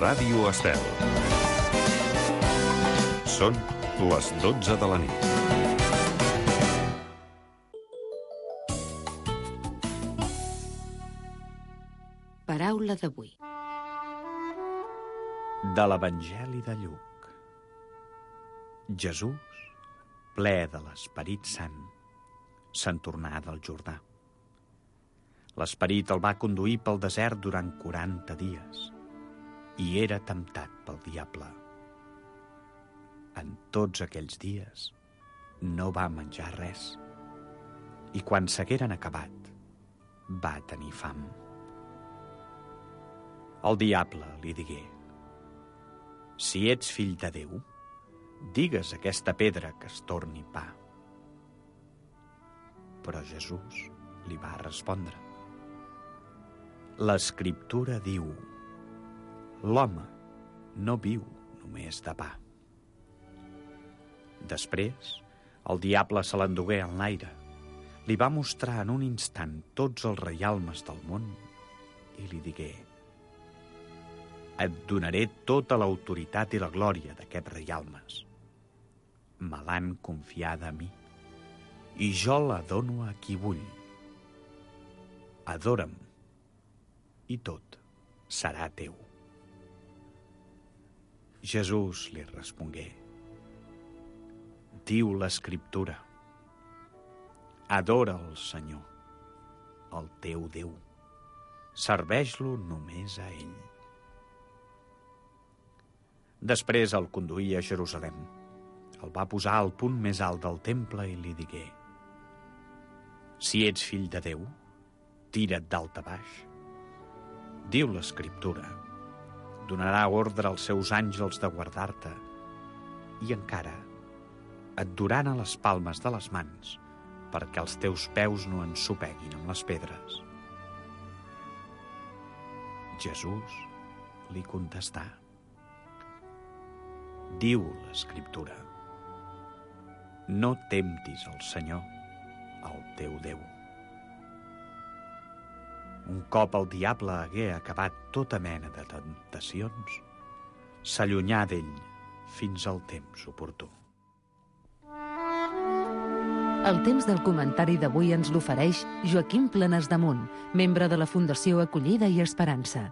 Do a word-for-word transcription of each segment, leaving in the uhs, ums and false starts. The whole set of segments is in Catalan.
Ràdio Estel. Són les dotze de la nit. Paraula d'avui. De l'Evangeli de Lluc. Jesús, ple de l'Esperit Sant, se'n tornà del Jordà. L'Esperit el va conduir pel desert durant quaranta dies i era temptat pel diable. En tots aquells dies no va menjar res i quan s'hagueren acabat va tenir fam. El diable li digué: si ets fill de Déu, digues a aquesta pedra que es torni pa. Però Jesús li va respondre: l'Escriptura diu, l'home no viu només de pa. Després, el diable se l'endugué en l'aire, li va mostrar en un instant tots els reialmes del món i li digué: et donaré tota l'autoritat i la glòria d'aquests reialmes. Me l'han confiada a mi i jo la dono a qui vull. Adora'm i tot serà teu. Jesús li respongué: diu l'Escriptura, adora el Senyor, el teu Déu, serveix-lo només a ell. Després el conduí a Jerusalem, el va posar al punt més alt del temple i li digué: si ets fill de Déu, tira't dalt a baix. Diu l'Escriptura, donarà ordre als seus àngels de guardar-te i encara et duran a les palmes de les mans perquè els teus peus no ensopeguin amb les pedres. Jesús li contestà: diu l'Escriptura, no temptis el Senyor, el teu Déu. Un cop el diable hagué acabat tota mena de temptacions, s'allunyà d'ell fins al temps oportú. El temps del comentari d'avui ens l'ofereix Joaquim Planasdemunt, membre de la Fundació Acollida i Esperança.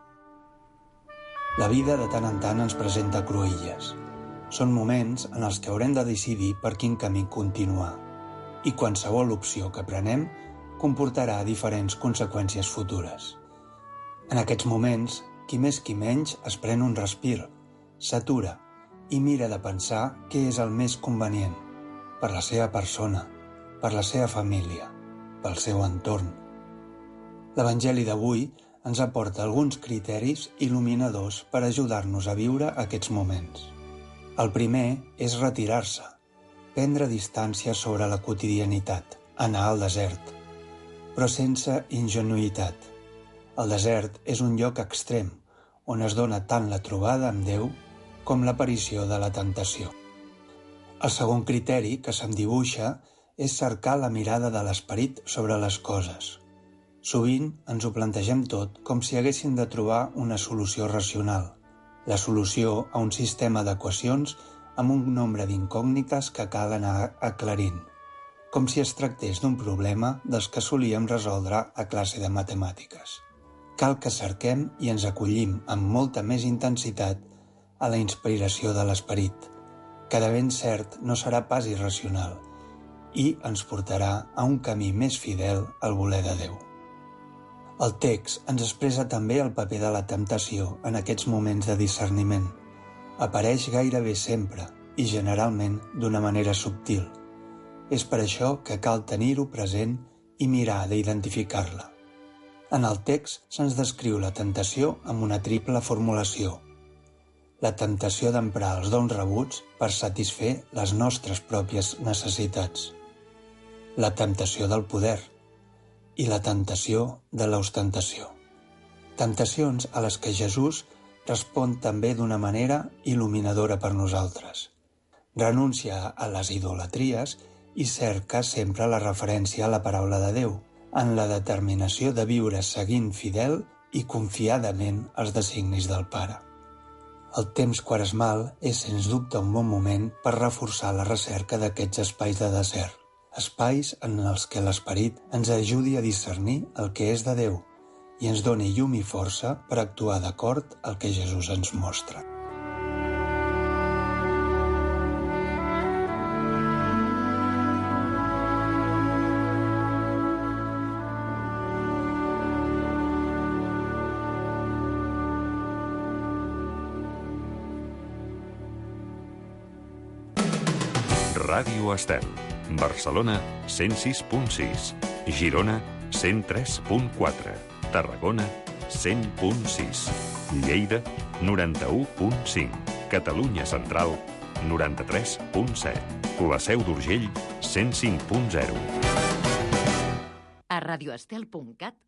La vida de tant en tant ens presenta cruïlles. Són moments en els que haurem de decidir per quin camí continuar. I qualsevol opció que prenem comportarà diferents conseqüències futures. En aquests moments, qui més qui menys es pren un respir, s'atura i mira de pensar què és el més convenient per la seva persona, per la seva família, pel seu entorn. L'Evangeli d'avui ens aporta alguns criteris il·luminadors per ajudar-nos a viure aquests moments. El primer és retirar-se, prendre distància sobre la quotidianitat, anar al desert, però sense ingenuïtat. El desert és un lloc extrem, on es dona tant la trobada amb Déu com l'aparició de la tentació. El segon criteri que se'm dibuixa és cercar la mirada de l'Esperit sobre les coses. Sovint ens ho plantegem tot com si haguéssim de trobar una solució racional, la solució a un sistema d'equacions amb un nombre d'incògnites que cal anar aclarint, com si es tractés d'un problema dels que solíem resoldre a classe de matemàtiques. Cal que cerquem i ens acollim amb molta més intensitat a la inspiració de l'Esperit, que de ben cert no serà pas irracional i ens portarà a un camí més fidel al voler de Déu. El text ens expressa també el paper de la temptació en aquests moments de discerniment. Apareix gairebé sempre i generalment d'una manera subtil. És per això que cal tenir-ho present i mirar d'identificar-la. En el text se'ns descriu la tentació amb una triple formulació. La temptació d'emprar els dons rebuts per satisfer les nostres pròpies necessitats. La temptació del poder i la temptació de l'ostentació. Temptacions a les que Jesús respon també d'una manera il·luminadora per nosaltres. Renuncia a les idolatries i cerca sempre la referència a la paraula de Déu, en la determinació de viure seguint fidel i confiadament els designis del Pare. El temps quaresmal és, sens dubte, un bon moment per reforçar la recerca d'aquests espais de desert, espais en els que l'esperit ens ajudi a discernir el que és de Déu i ens doni llum i força per actuar d'acord al que Jesús ens mostra. Ràdio Estel. Barcelona, cent sis punt sis. Girona, cent tres punt quatre. Tarragona, cent punt sis. Lleida, noranta-u punt cinc. Catalunya Central, noranta-tres punt set. La Seu d'Urgell, cent cinc punt zero. A radioestel punt cat